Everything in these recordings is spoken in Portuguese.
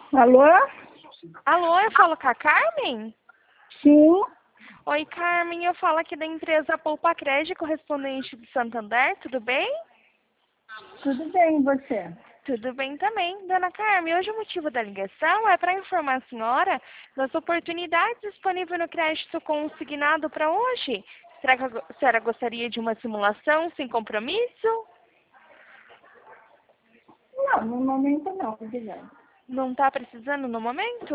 Alô? Alô, eu falo com a Carmen? Sim, Oi, Carmen, eu falo aqui da empresa Poupa Crédito, correspondente de Santander, tudo bem? tudo bem, e você? Tudo bem também. Dona Carmen, hoje o motivo da ligação é para informar a senhora das oportunidades disponíveis no crédito consignado para hoje. Será que a senhora gostaria de uma simulação sem compromisso? Não, no momento não, obrigada. Não está precisando no momento?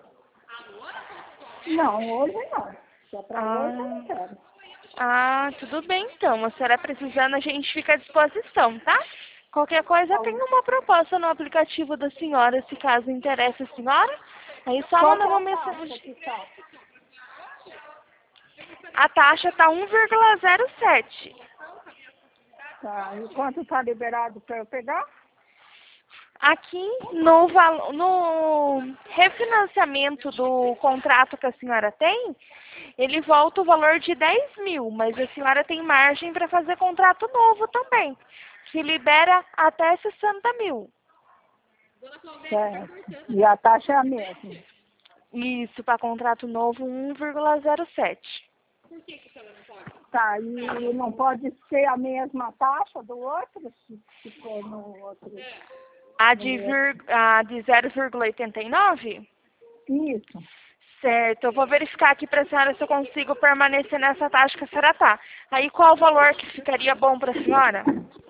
Não, hoje não. Só para hoje eu não Ah, quero. tudo bem então. A senhora precisando, a gente fica à disposição, tá? Qualquer coisa, tem uma proposta no aplicativo da senhora, se caso interesse a senhora. Aí só Qual manda que é uma a taxa mensagem. que tá? A taxa tá 1,07. Tá, e quanto tá liberado para eu pegar? Aqui no refinanciamento do contrato que a senhora tem, ele volta o valor de 10 mil, mas a senhora tem margem para fazer contrato novo também, que libera até 60 mil. Certo. E a taxa é a mesma. Isso, para contrato novo, 1,07. Tá, e não pode ser a mesma taxa do outro, se for no outro. A de 0,89? Isso. Certo, eu vou verificar aqui para a senhora se eu consigo permanecer nessa taxa que a senhora tá. Aí qual o valor que ficaria bom para a senhora?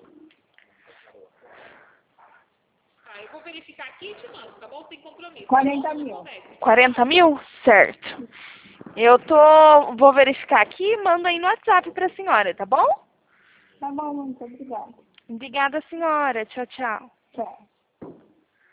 40 mil. 40 mil? Certo. Vou verificar aqui e mando aí no WhatsApp para a senhora, tá bom? Tá bom, muito obrigada. Obrigada, senhora. Tchau, tchau. Tchau.